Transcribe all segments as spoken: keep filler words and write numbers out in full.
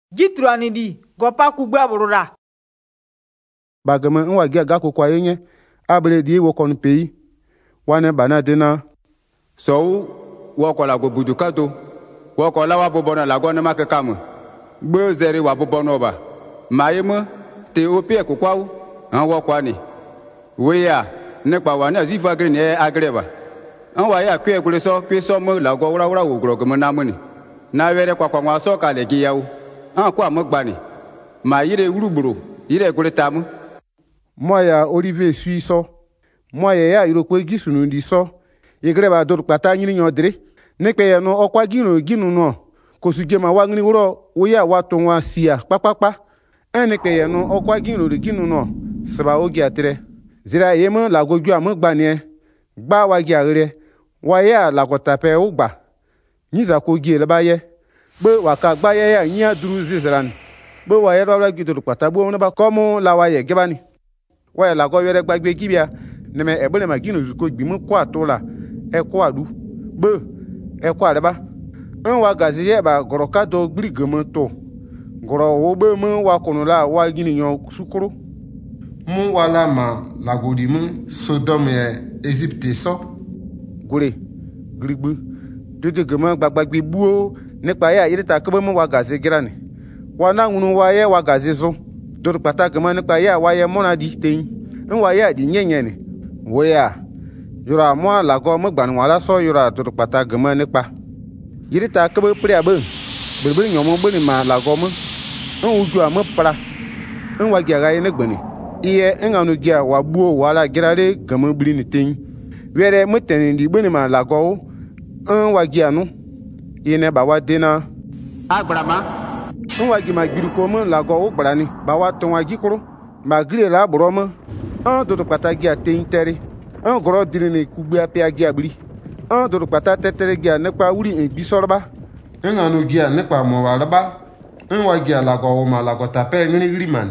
Jitru anidi gopa kugba burura. Bagama nwa gi aga kokwa yenye abele di wo kon pays wane bana dena so wo ko la go budukato wo ko la wa bobona la go na makakamu gbe zeri wa bobona ba mayemu te opie kokwa an wo kwa ni we ya nípa wa na zifa gre ni agreba an wa ya kwe kure so kwe so mo la go wura wura wo gro go na mo ni na were kwa kwa wa so ka le gi yawo an kwa mo gba ni ma yire wurugboro yire kure tamu moya Olivier suis so moya ya irokwe gisunu ndi so igreba dor pata nyini nyodre nekpe ya no okwa ginu ginu no kosuge ma wa ngini wuro wo ya wa to wa sia papapa enekpe ya no okwa ginu ri ginu no seba ogi atre zira yemo la goju am gba ni gba wa gi agre wa ya la ko tape ugba nyiza ko gi le ba ye be wa ka gba ye ya nya duru zizran be wa ye ra gi dor pata bo no ba komo la wa ye gebani wa la go yere gbagbe gibia neme ebele ma ginu zuko gbimu kwa tola e kwa du be e kwa leba en wa gaziye ba goroka do gbirigemo to goro wo be mu wa kunula wa ginu nyo sukuru mu wala ma lagodi mu Sodome e Egypte so gure grigbu dede gemo gbagbagbe buo nípa ya irita kebe mu wa gazi girani wa na ngunu wa ye wa gazi zo dor pata gemo nípa ya wa ye mona di tein en wa ya di nyenye ni wo ya yura mo la go mo gban wala so yura dor pata gemo nípa irita kebe pri abe bebe nyomo gbe ni ma la go mo en uju am pra en wa gi ga ye ne gbani iye enganu gia wa buo wala girare gamo bri ni tin were mutene ndi gbani ma la go en wa gi anu ine ba wa dena abrama en wa gi ma gbiru ko mo la go o brani ba wa ton wa gi kuro ma gire la bro mo en do pata gi atin tere en goro diri ni kugbe apia gi abri en do pata tetere gi nepa wuri en bisorba enganu gia nepa mo waraba en wa gi la go o ma la go tape ngini griman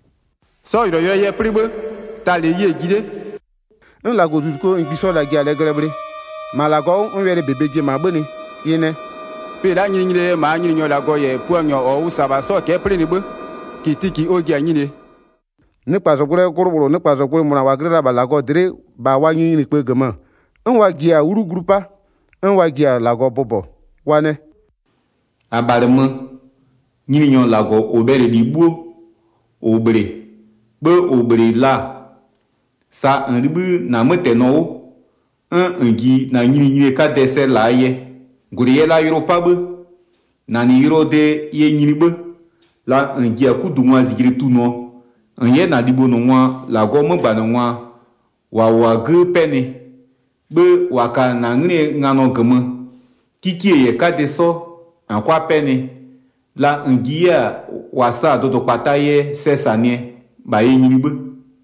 so yoro yoro ye pribe ta le ye gide en la go zuko en bisola gi ale grebre ma la go en were bebe gi ma gbani yene pe la nyini nyile ma nyini nyo la go ye puanyo o usaba so ke pri ni be kitiki ogi anyine ne pa so gure kuruburu ne pa so gure muna wa grera ba la go dire ba wa nyini ni pe gama en wa gi a uru grupa en wa gi a la go bobo wane abalemu nyini nyo la go obere di buo obere be obere la sa nribu na mete no un ngi na nyini nyini ka dese la ye guriye la Europa be na ni Euro de ye nyini be la ngi akudu nwa zigiri tuno nye na dibo no nwa la go mo gba no nwa wa wa ge pene be wa ka na ngre ngano gemo kiki ye ka de so akwa pene la ngi ya wa sa do do pataye sesanie ba ye nyini be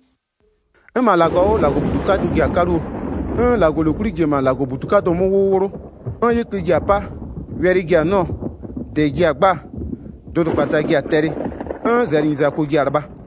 e ma la go la go butuka du gi akaru e la go lo kuri gi ma la go butuka do mo woro on ye ke gi apa weri gi no de gi agba do do pata gi ateri un zeri za ko gi arba